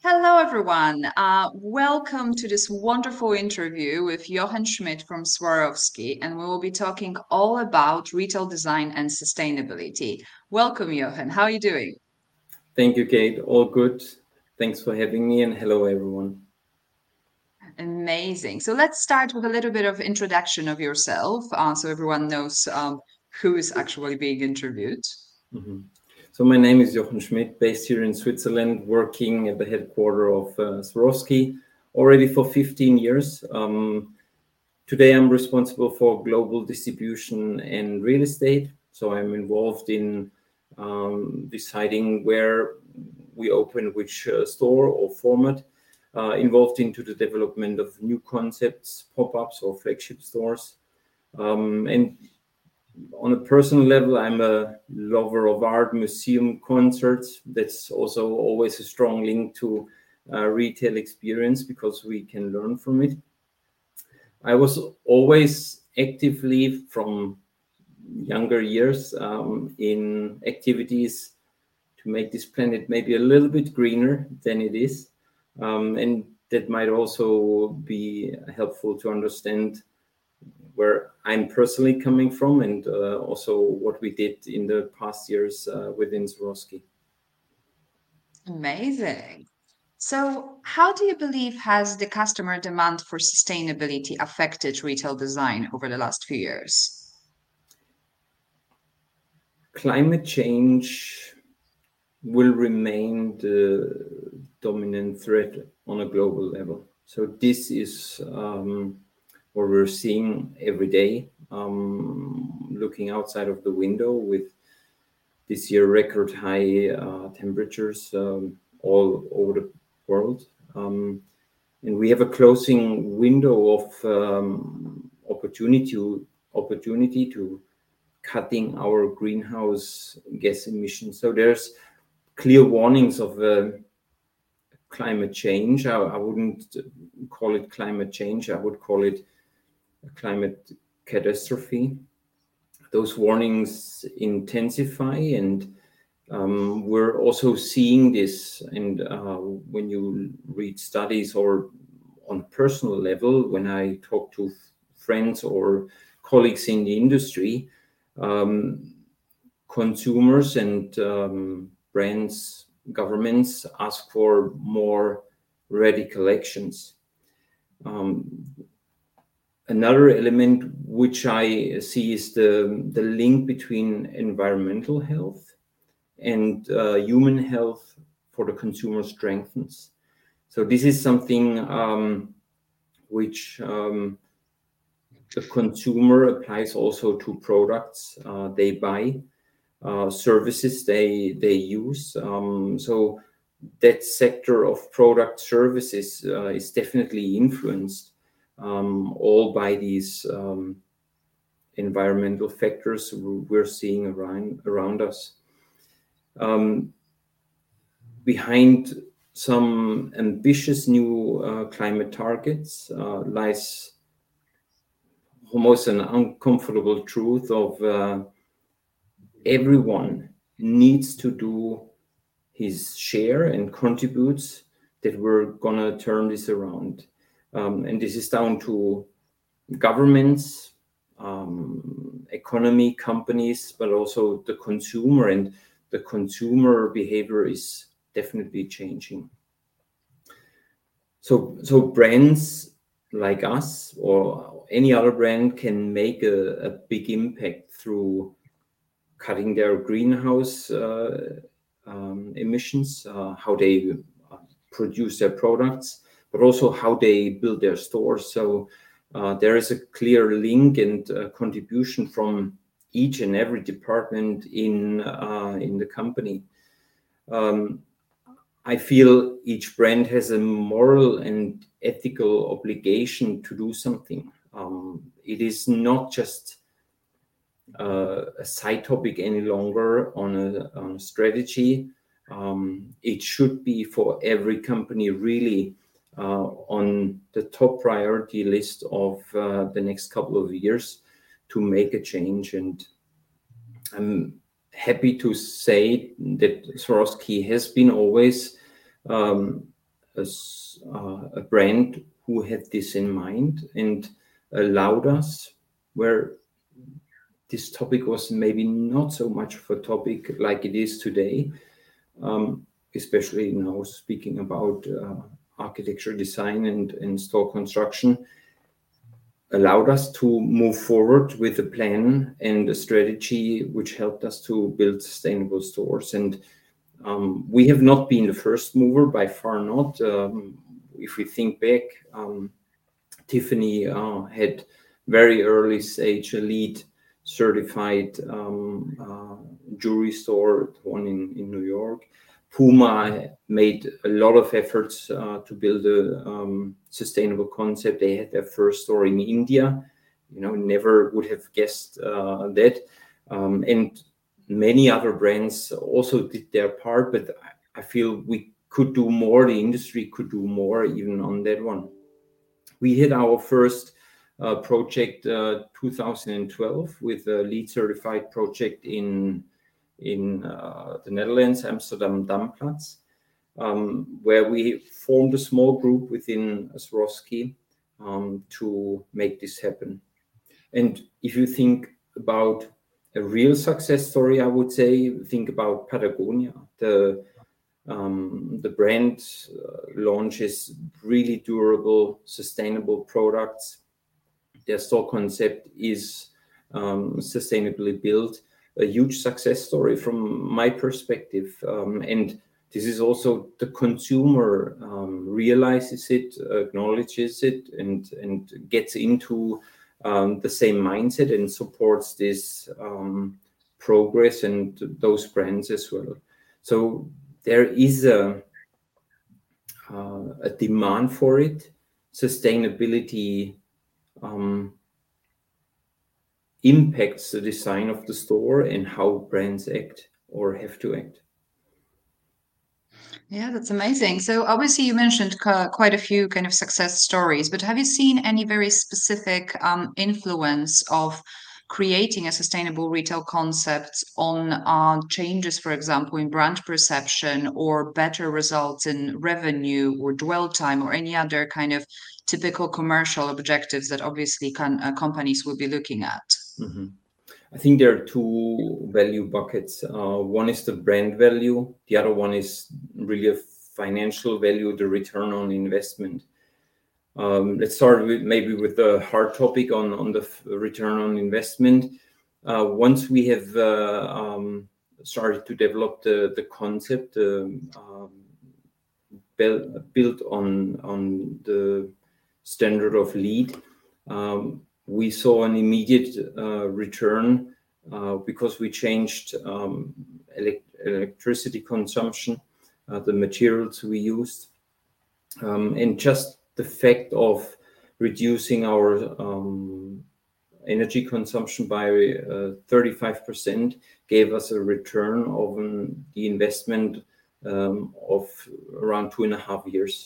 Hello, everyone. Welcome to this wonderful interview with Jochen Schmidt from Swarovski, and we will be talking all about retail design and sustainability. Welcome, Jochen. How are you doing? Thank you, Kate. All good. Thanks for having me, and hello, everyone. Amazing. So let's start with a little bit of introduction of yourself, so everyone knows who is actually being interviewed. Mhm. So my name is Jochen Schmidt, based here in Switzerland, working at the headquarters of Swarovski already for 15 years. Today, I'm responsible for global distribution and real estate. So I'm involved in deciding where we open which store or format, involved into the development of new concepts, pop-ups or flagship stores. And on a personal level, I'm a lover of art, museum, concerts. That's also always a strong link to retail experience because we can learn from it. I was always actively from younger years in activities to make this planet maybe a little bit greener than it is. And that might also be helpful to understand where I'm personally coming from and also what we did in the past years within Swarovski. Amazing. So, how do you believe has the customer demand for sustainability affected retail design over the last few years? Climate change will remain the dominant threat on a global level. So this is what we're seeing every day, looking outside of the window with this year record high temperatures all over the world. And we have a closing window of opportunity to cutting our greenhouse gas emissions. So there's clear warnings of climate change. I wouldn't call it climate change. I would call it a climate catastrophe. Those warnings intensify, and we're also seeing this. And when you read studies or on a personal level, when I talk to friends or colleagues in the industry, um, consumers and brands, governments ask for more radical actions. Um, Another element which I see is the link between environmental health and human health for the consumer strengthens. So this is something which the consumer applies also to products they buy, services they use. So that sector of product services is definitely influenced all by these environmental factors we're seeing around us. Um, Behind some ambitious new climate targets lies almost an uncomfortable truth of everyone needs to do his share and contributes that we're gonna turn this around. And this is down to governments, economy, companies, but also the consumer. And the consumer behavior is definitely changing. So brands like us or any other brand can make a big impact through cutting their greenhouse emissions, how they produce their products, but also how they build their stores. So there is a clear link and contribution from each and every department in the company. I feel each brand has a moral and ethical obligation to do something. It is not just a side topic any longer on a strategy. It should be for every company really on the top priority list of the next couple of years to make a change. And I'm happy to say that Swarovski has been always a brand who had this in mind and allowed us, where this topic was maybe not so much of a topic like it is today, especially now speaking about architecture design and store construction, allowed us to move forward with a plan and a strategy which helped us to build sustainable stores. And we have not been the first mover, by far not. If we think back, Tiffany had very early stage a LEED certified jewelry store, one in New York. Puma made a lot of efforts to build a sustainable concept. They had their first store in India. Never would have guessed that. And many other brands also did their part, but I feel we could do more. The industry could do more even on that one. We had our first project 2012 with a LEED certified project in the Netherlands, Amsterdam Damplatz, where we formed a small group within Swarovski to make this happen. And if you think about a real success story, I would say, think about Patagonia. The brand launches really durable, sustainable products. Their store concept is sustainably built. A huge success story from my perspective. And this is also the consumer realizes it, acknowledges it, and gets into the same mindset and supports this progress and those brands as well. So there is a demand for it. Sustainability impacts the design of the store and how brands act or have to act. Yeah, that's amazing. So obviously you mentioned quite a few kind of success stories, but have you seen any very specific influence of creating a sustainable retail concept on changes, for example, in brand perception or better results in revenue or dwell time or any other kind of typical commercial objectives that obviously companies will be looking at? Mm-hmm. I think there are two value buckets. One is the brand value. The other one is really a financial value, the return on investment. Let's start with with the hard topic on the return on investment. Once we have started to develop the concept built on the standard of LEED, we saw an immediate return because we changed electricity consumption, the materials we used, and just the fact of reducing our energy consumption by 35% gave us a return on the investment of around 2.5 years.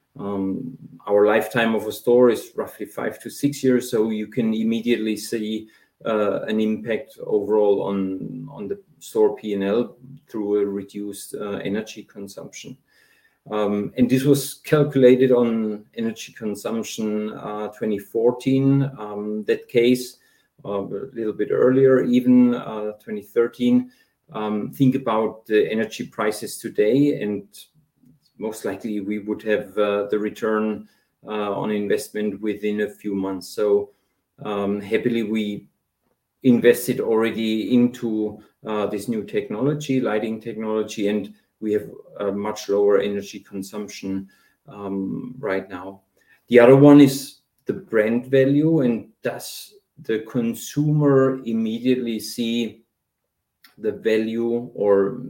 Our lifetime of a store is roughly 5 to 6 years, so you can immediately see an impact overall on the store P&L through a reduced energy consumption. And this was calculated on energy consumption 2014, that case a little bit earlier, even 2013. Think about the energy prices today, and most likely we would have the return on investment within a few months. So happily we invested already into this new technology, lighting technology, and we have a much lower energy consumption right now. The other one is the brand value, and does the consumer immediately see the value or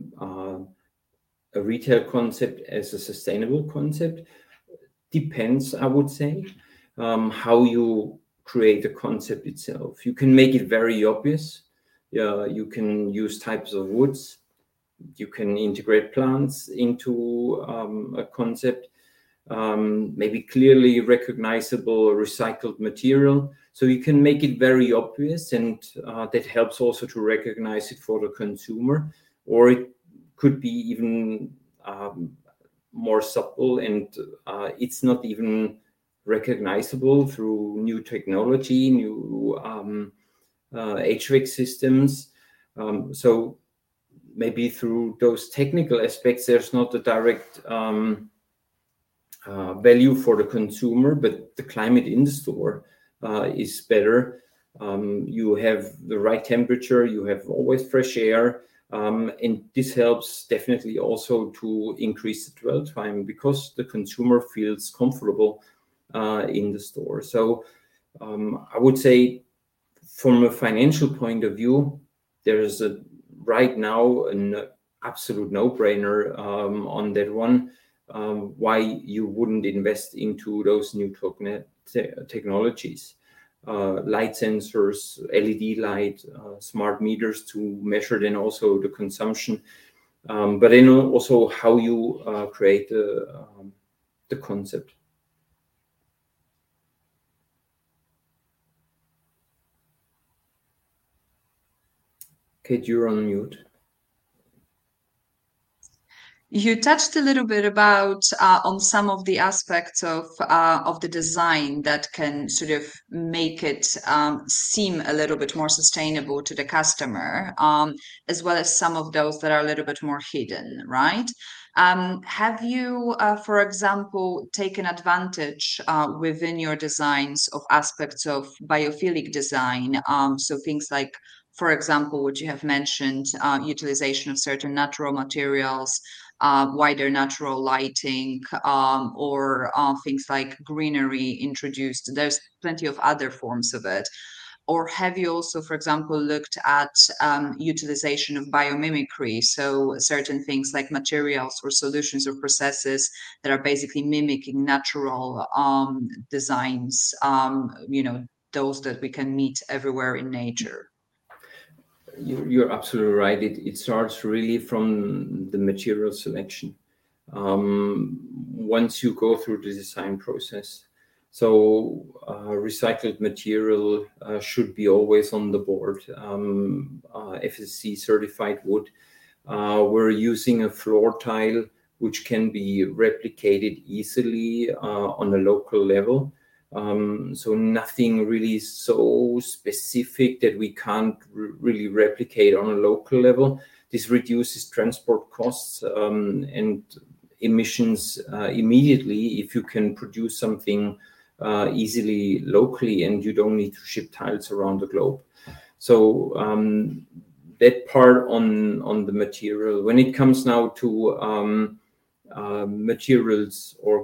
a retail concept as a sustainable concept? Depends, I would say, how you create the concept itself. You can make it very obvious. You can use types of woods. You can integrate plants into a concept, maybe clearly recognizable recycled material. So you can make it very obvious, and that helps also to recognize it for the consumer. Or it could be even more subtle, and it's not even recognizable through new technology, new HVAC systems. So maybe through those technical aspects, there's not a direct value for the consumer, but the climate in the store is better. You have the right temperature, you have always fresh air, and this helps definitely also to increase the dwell time because the consumer feels comfortable in the store. So I would say from a financial point of view, there's right now an absolute no-brainer on that one. Why you wouldn't invest into those new technologies. Light sensors, LED light, smart meters to measure then also the consumption, but then also how you create the concept. Kate, you're on mute. You touched a little bit about on some of the aspects of the design that can sort of make it seem a little bit more sustainable to the customer, as well as some of those that are a little bit more hidden, right? Have you, for example, taken advantage within your designs of aspects of biophilic design? So things like, for example, what you have mentioned, utilization of certain natural materials, wider natural lighting, or things like greenery introduced. There's plenty of other forms of it. Or have you also, for example, looked at utilization of biomimicry? So certain things like materials or solutions or processes that are basically mimicking natural designs, those that we can meet everywhere in nature. You're absolutely right. It starts really from the material selection. Once you go through the design process, so recycled material should be always on the board. FSC certified wood. We're using a floor tile which can be replicated easily on a local level. So nothing really so specific that we can't really replicate on a local level. This reduces transport costs and emissions immediately if you can produce something easily locally and you don't need to ship tiles around the globe. So that part on the material. When it comes now to materials or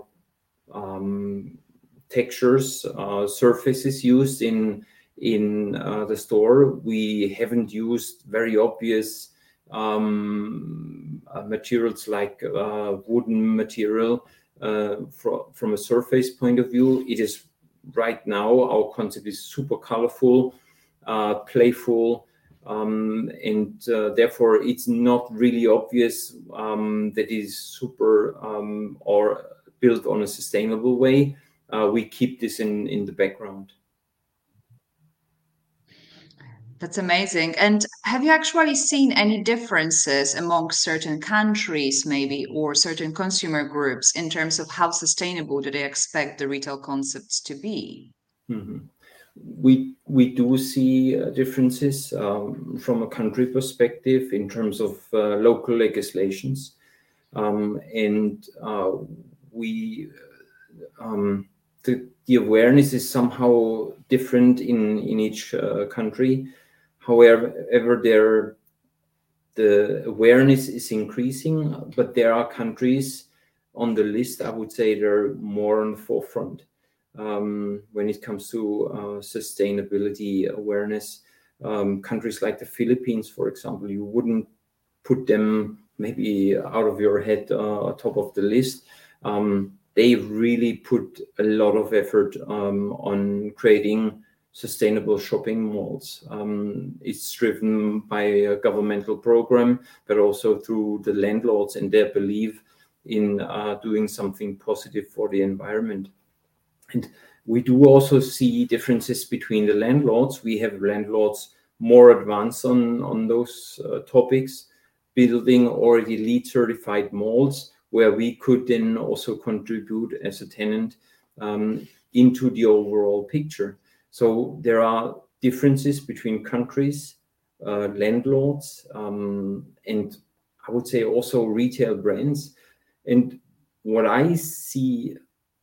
textures, surfaces used in the store, we haven't used very obvious materials like wooden material from a surface point of view. It is right now, our concept is super colorful, playful, and therefore it's not really obvious that it is super or built on a sustainable way. We keep this in the background. That's amazing. And have you actually seen any differences among certain countries, maybe, or certain consumer groups in terms of how sustainable do they expect the retail concepts to be? Mm-hmm. We do see differences from a country perspective in terms of local legislations, and the awareness is somehow different in each country. However, the awareness is increasing, but there are countries on the list, I would say they're more on the forefront when it comes to sustainability awareness. Countries like the Philippines, for example, you wouldn't put them maybe out of your head top of the list. They really put a lot of effort on creating sustainable shopping malls. It's driven by a governmental program, but also through the landlords and their belief in doing something positive for the environment. And we do also see differences between the landlords. We have landlords more advanced on those topics, building already LEED certified malls where we could then also contribute as a tenant into the overall picture. So there are differences between countries, landlords, and I would say also retail brands. And what I see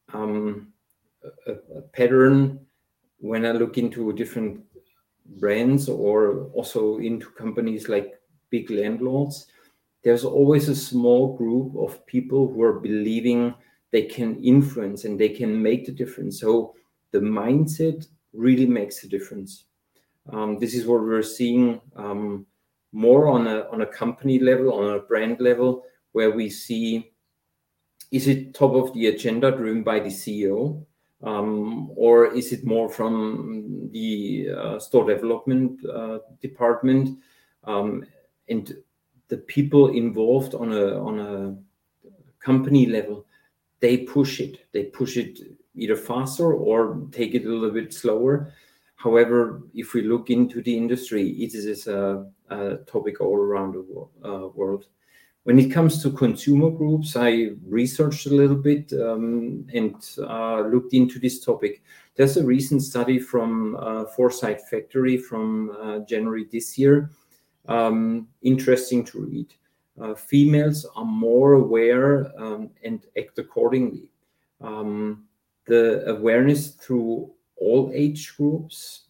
a pattern when I look into different brands or also into companies like big landlords, there's always a small group of people who are believing they can influence and they can make the difference. So the mindset really makes a difference. This is what we're seeing more on a company level, on a brand level, where we see, is it top of the agenda driven by the CEO? Or is it more from the store development department? And the people involved on a company level, they push it. They push it either faster or take it a little bit slower. However, if we look into the industry, it is a topic all around the world. When it comes to consumer groups, I researched a little bit and looked into this topic. There's a recent study from Foresight Factory from January this year. Interesting to read. Females are more aware and act accordingly. The awareness through all age groups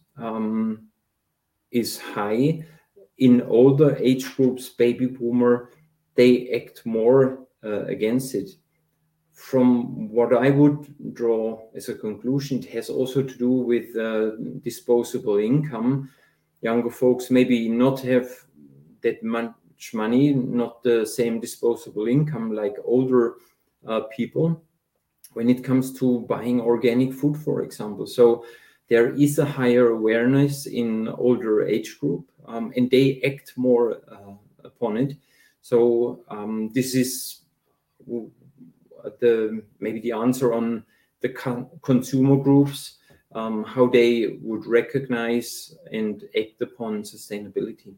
is high. In older age groups, baby boomer, they act more against it. From what I would draw as a conclusion, it has also to do with disposable income. Younger folks maybe not have that much money, not the same disposable income like older people when it comes to buying organic food, for example. So there is a higher awareness in older age group, and they act more upon it. So this is maybe the answer on the consumer groups, how they would recognize and act upon sustainability.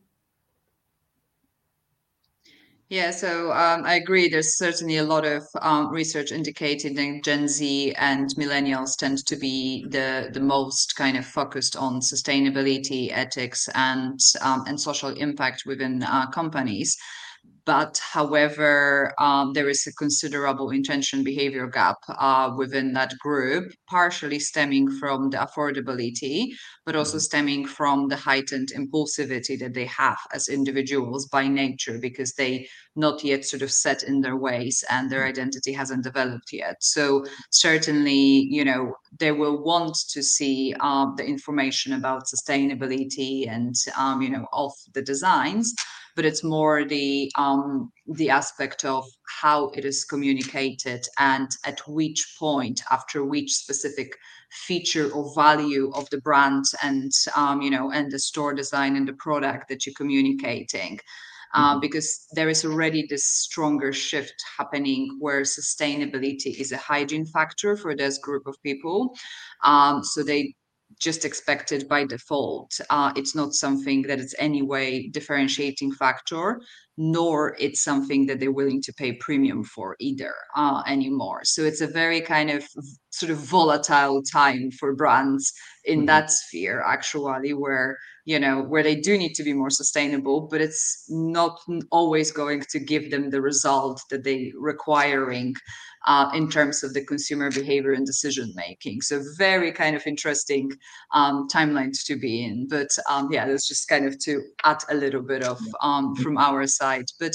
Yeah, so I agree. There's certainly a lot of research indicating that Gen Z and millennials tend to be the most kind of focused on sustainability, ethics, and social impact within companies. But however, there is a considerable intention behavior gap within that group, partially stemming from the affordability, but also stemming from the heightened impulsivity that they have as individuals by nature, because they not yet sort of set in their ways and their identity hasn't developed yet. So certainly, they will want to see the information about sustainability and, of the designs, but it's more the aspect of how it is communicated and at which point, after which specific feature or value of the brand and and the store design and the product that you're communicating. Because there is already this stronger shift happening where sustainability is a hygiene factor for this group of people. So they just expect it by default. It's not something that is any way differentiating factor, nor it's something that they're willing to pay premium for either anymore. So it's a very kind of sort of volatile time for brands in that sphere, actually, where they do need to be more sustainable, but it's not always going to give them the result that they requiring in terms of the consumer behavior and decision making. So very kind of interesting timelines to be in. But yeah, that's just kind of to add a little bit of from our side. But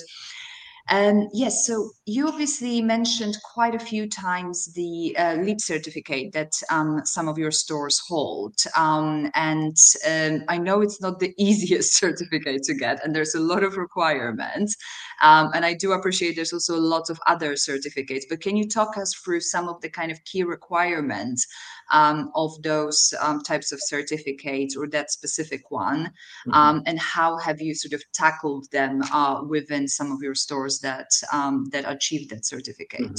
yes, so you obviously mentioned quite a few times the LEED certificate that some of your stores hold. And I know it's not the easiest certificate to get, and there's a lot of requirements. And I do appreciate there's also lots of other certificates, but can you talk us through some of the kind of key requirements of those types of certificates or that specific one? And how have you sort of tackled them within some of your stores that achieved that certificate?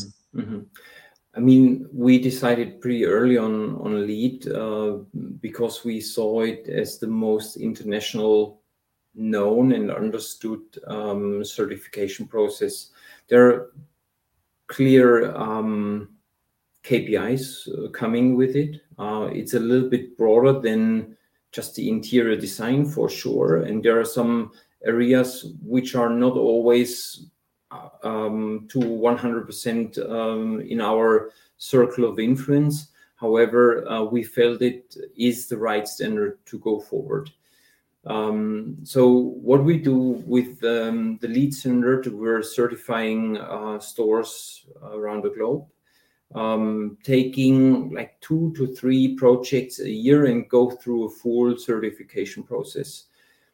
I mean, we decided pretty early on LEED because we saw it as the most international known and understood certification process. There are clear KPIs coming with it. It's a little bit broader than just the interior design for sure, and there are some areas which are not always to 100% in our circle of influence. However, we felt it is the right standard to go forward. So what we do with the LEED standard, we're certifying stores around the globe, taking like 2 to 3 projects a year and go through a full certification process.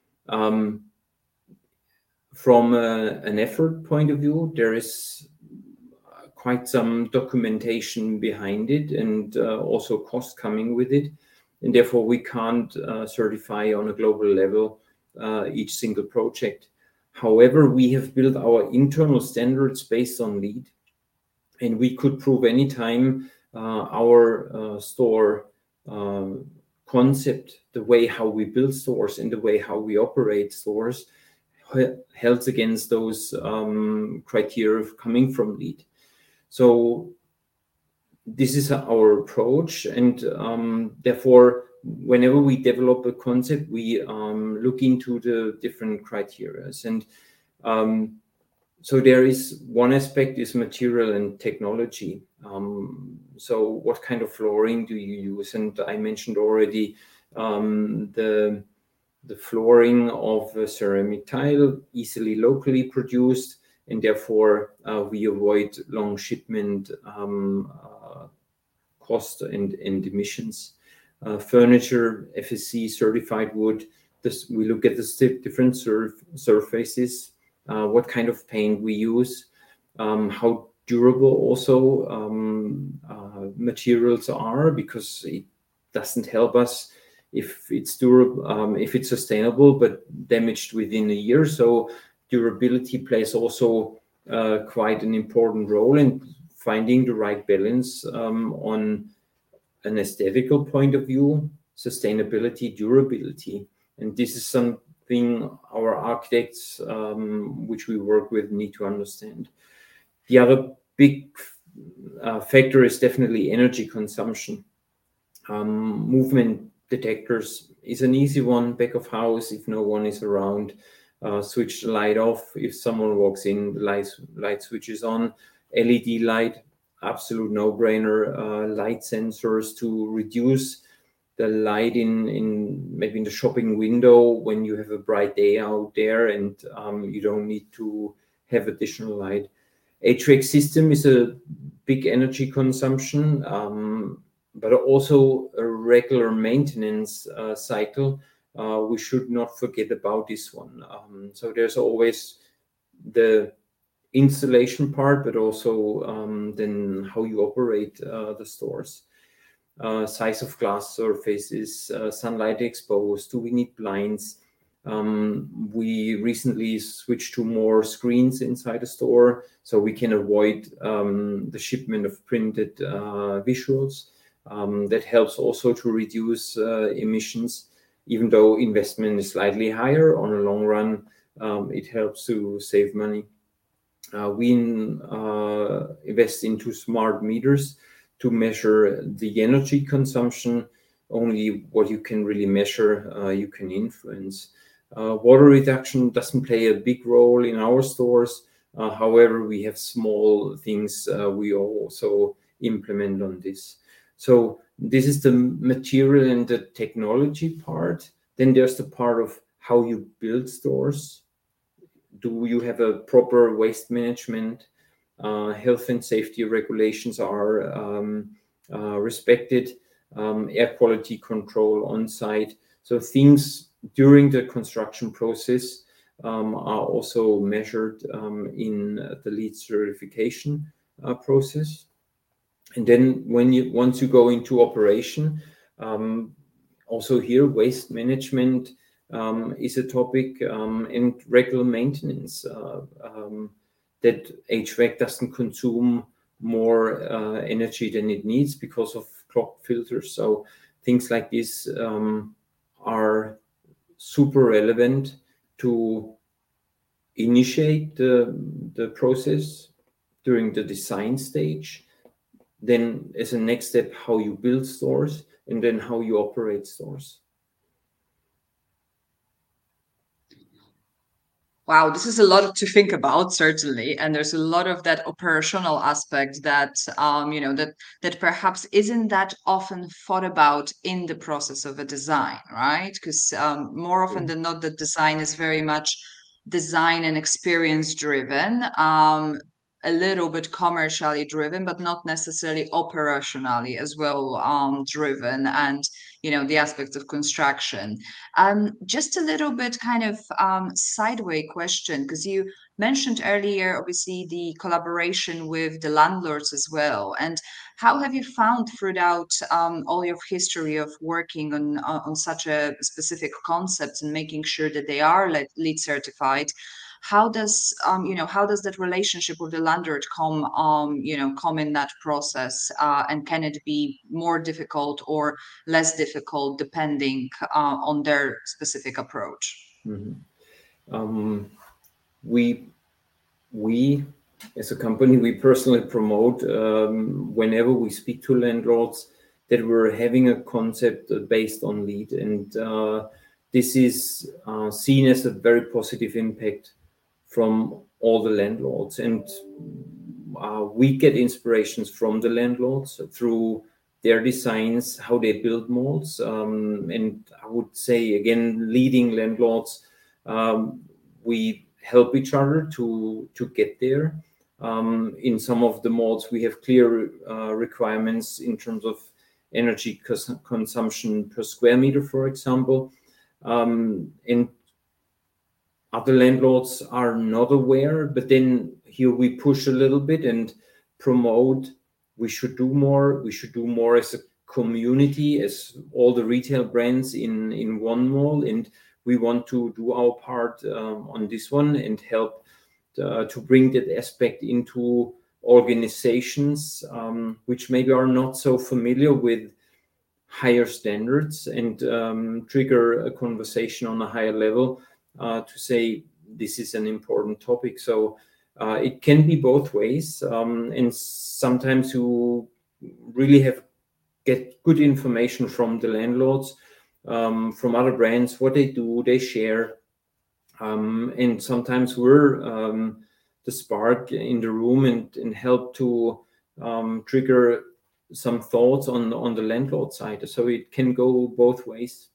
From an effort point of view, there is quite some documentation behind it, and also cost coming with it. And therefore, we can't certify on a global level each single project. However, we have built our internal standards based on LEED, and we could prove anytime our store concept, the way how we build stores and the way how we operate stores, held against those criteria coming from LEED. So this is our approach, and therefore, whenever we develop a concept, we look into the different criteria. And so there is one aspect is material and technology. So what kind of flooring do you use? And I mentioned already the flooring of a ceramic tile, easily locally produced, and therefore we avoid long shipment cost and emissions. Furniture, FSC certified wood. We look at the different surfaces, what kind of paint we use, how durable also materials are, because it doesn't help us if it's durable, if it's sustainable but damaged within a year. So durability plays also quite an important role in finding the right balance on an aesthetical point of view, sustainability, durability. And this is something our architects, which we work with, need to understand. The other big factor is definitely energy consumption. Movement detectors is an easy one, back of house, if no one is around. Switch the light off. If someone walks in, the light switches on. LED light, absolute no-brainer. Light sensors to reduce the light in maybe in the shopping window when you have a bright day out there, and you don't need to have additional light. HVAC system is a big energy consumption, but also a regular maintenance cycle. We should not forget about this one. So there's always the installation part, but also then how you operate the stores. Size of glass surfaces, sunlight exposed, do we need blinds? We recently switched to more screens inside the store, so we can avoid the shipment of printed visuals. That helps also to reduce emissions, even though investment is slightly higher. On a long run, it helps to save money. We invest into smart meters to measure the energy consumption. Only what you can really measure, you can influence. Water reduction doesn't play a big role in our stores. However, we have small things we also implement on this. So this is the material and the technology part. Then there's the part of how you build stores. Do you have a proper waste management? Health and safety regulations are respected. Air quality control on site. So things during the construction process are also measured in the LEED certification process. And then once you go into operation, also here waste management is a topic, and regular maintenance, that HVAC doesn't consume more energy than it needs because of clogged filters. So things like this are super relevant to initiate the process, during the design stage, then as a next step, how you build stores, and then how you operate stores. Wow, this is a lot to think about, certainly, and there's a lot of that operational aspect that that perhaps isn't that often thought about in the process of a design, right? Because more often than not, the design is very much design and experience driven, a little bit commercially driven, but not necessarily operationally as well driven, and the aspects of construction. Just a little bit kind of sideway question, because you mentioned earlier, obviously, the collaboration with the landlords as well. And how have you found throughout all your history of working on such a specific concept and making sure that they are LEED certified? How does how does that relationship with the landlord come in that process, and can it be more difficult or less difficult depending on their specific approach? Mm-hmm. We as a company, we personally promote whenever we speak to landlords that we're having a concept based on LEED, and this is seen as a very positive impact from all the landlords, and we get inspirations from the landlords through their designs, how they build malls, and I would say again, leading landlords, we help each other to get there. In some of the malls, we have clear requirements in terms of energy consumption per square meter, for example, and other landlords are not aware, but then here we push a little bit and promote we should do more as a community, as all the retail brands in one mall, and we want to do our part on this one and help to bring that aspect into organizations which maybe are not so familiar with higher standards, and trigger a conversation on a higher level to say this is an important topic. So it can be both ways, and sometimes you really get good information from the landlords, from other brands, what they do, they share, and sometimes we're the spark in the room and help to trigger some thoughts on the landlord side. So it can go both ways.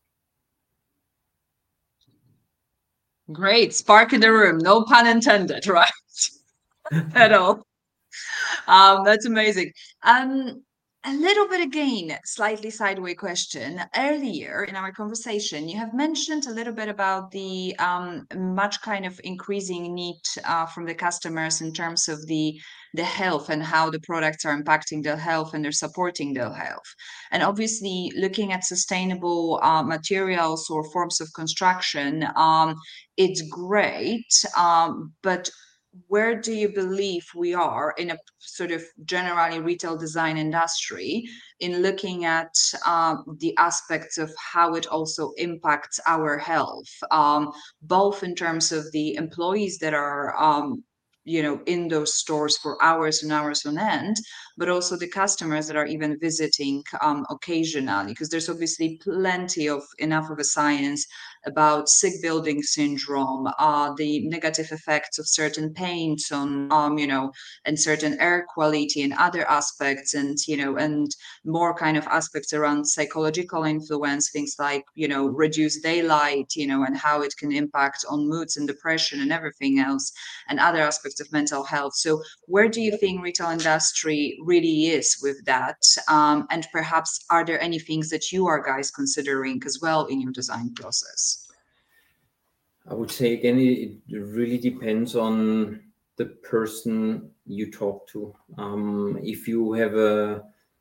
Great. Spark in the room. No pun intended, right? At all. That's amazing. A little bit again, slightly sideway question. Earlier in our conversation, you have mentioned a little bit about the much kind of increasing need from the customers in terms of the health and how the products are impacting their health and they're supporting their health. And obviously, looking at sustainable materials or forms of construction, it's great, but where do you believe we are in a sort of generally retail design industry in looking at the aspects of how it also impacts our health, both in terms of the employees that are in those stores for hours and hours on end, but also the customers that are even visiting occasionally, because there's obviously enough of a science about sick building syndrome, the negative effects of certain paints on and certain air quality and other aspects, and and more kind of aspects around psychological influence, things like reduced daylight, and how it can impact on moods and depression and everything else, and other aspects of mental health. So where do you think retail industry really is with that? And perhaps are there any things that you are guys considering as well in your design process? I would say again, it really depends on the person you talk to. If you have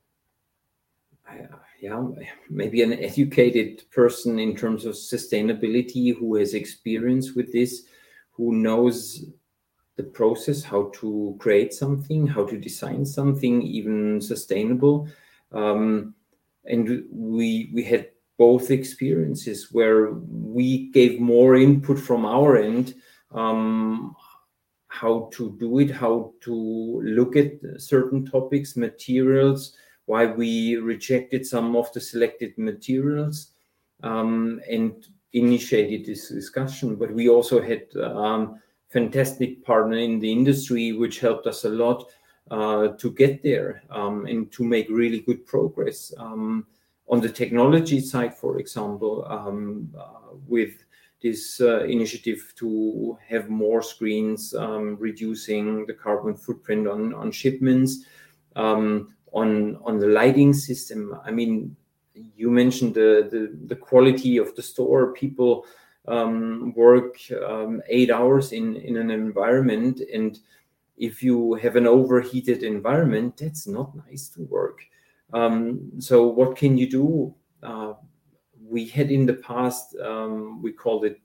maybe an educated person in terms of sustainability who has experience with this, who knows the process, how to create something, how to design something even sustainable. And we had both experiences where we gave more input from our end, how to do it, how to look at certain topics, materials, why we rejected some of the selected materials, and initiated this discussion. But we also had fantastic partner in the industry, which helped us a lot to get there and to make really good progress. On the technology side, for example, with this initiative to have more screens, reducing the carbon footprint on shipments, on the lighting system. I mean, you mentioned the quality of the store. People work 8 hours in an environment, and if you have an overheated environment, that's not nice to work. So what can you do? We had in the past, we called it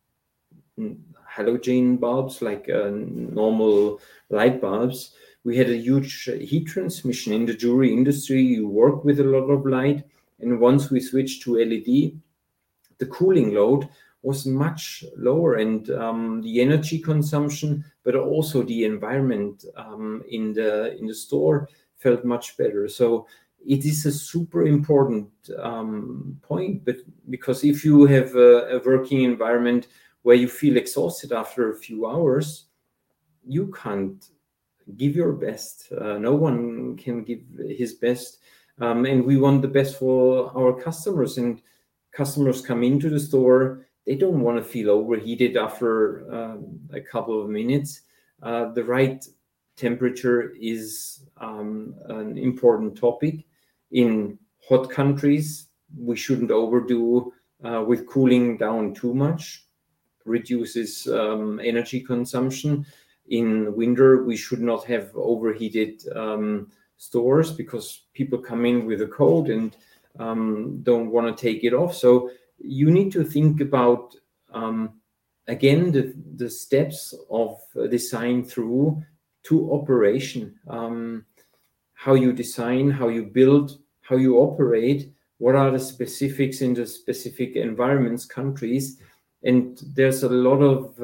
halogen bulbs, like normal light bulbs. We had a huge heat transmission in the jewelry industry. You work with a lot of light. And once we switched to LED, the cooling load was much lower, and the energy consumption, but also the environment in the store felt much better. So it is a super important point, but because if you have a working environment where you feel exhausted after a few hours, you can't give your best. No one can give his best. And we want the best for our customers. And customers come into the store, they don't want to feel overheated after a couple of minutes. The right temperature is an important topic. In hot countries, we shouldn't overdo with cooling down too much, reduces energy consumption. In winter, we should not have overheated stores because people come in with a cold and don't want to take it off. So you need to think about, again, the steps of design through to operation. How you design, how you build, how you operate, what are the specifics in the specific environments, countries. And there's a lot of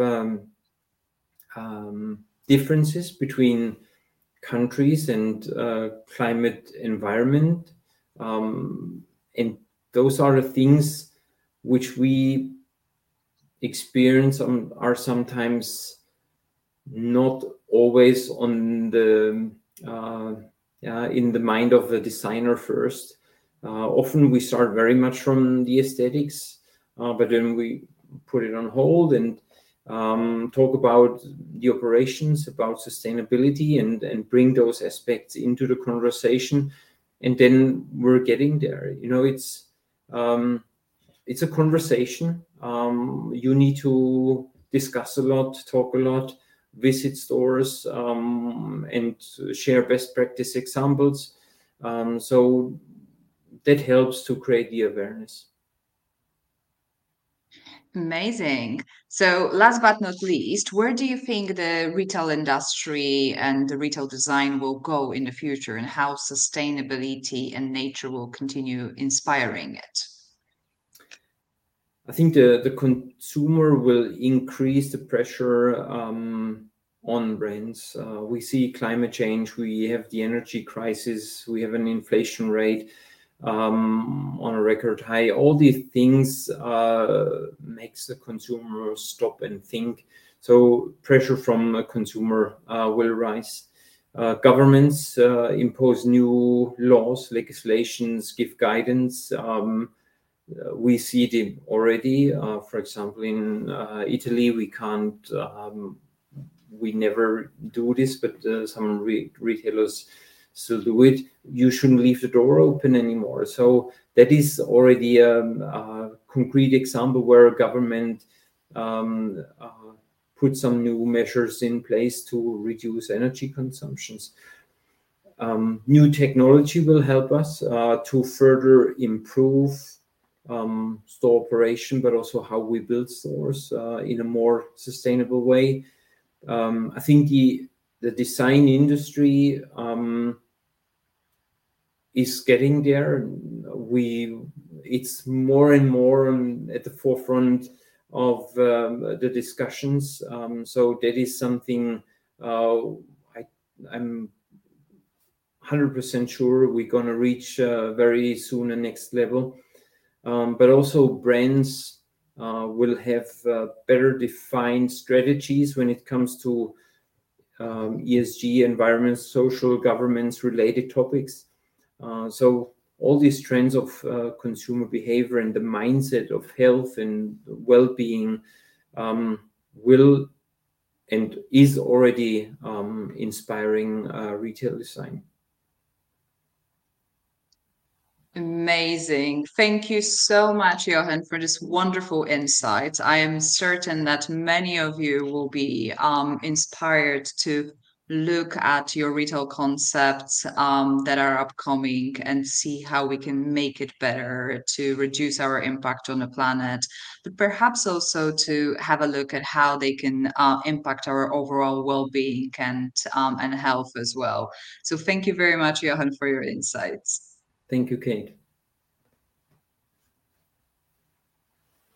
differences between countries and climate environment. And those are the things which we experience are sometimes not always on the in the mind of the designer first. Often we start very much from the aesthetics, but then we put it on hold and talk about the operations, about sustainability, and bring those aspects into the conversation. And then we're getting there. You know, it's a conversation. You need to discuss a lot, talk a lot, visit stores, and share best practice examples. So that helps to create the awareness. Amazing. So, last but not least, where do you think the retail industry and the retail design will go in the future, and how sustainability and nature will continue inspiring it? I think the consumer will increase the pressure on brands. We see climate change, we have the energy crisis, we have an inflation rate on a record high. All these things makes the consumer stop and think. So pressure from a consumer will rise. Governments impose new laws, legislations, give guidance. We see it already. For example, in Italy, we never do this, but some retailers still do it. You shouldn't leave the door open anymore. So that is already a concrete example where a government put some new measures in place to reduce energy consumptions. New technology will help us to further improve store operation, but also how we build stores in a more sustainable way. I think the design industry is getting there. It's more and more at the forefront of the discussions. So that is something I, I'm 100% sure we're going to reach very soon a next level. But also brands will have better defined strategies when it comes to ESG, environment, social, governance related topics. So all these trends of consumer behavior and the mindset of health and well-being will and is already inspiring retail design. Amazing. Thank you so much, Johan, for this wonderful insight. I am certain that many of you will be inspired to look at your retail concepts that are upcoming and see how we can make it better to reduce our impact on the planet, but perhaps also to have a look at how they can impact our overall well-being and health as well. So thank you very much, Johan, for your insights. Thank you, Kate.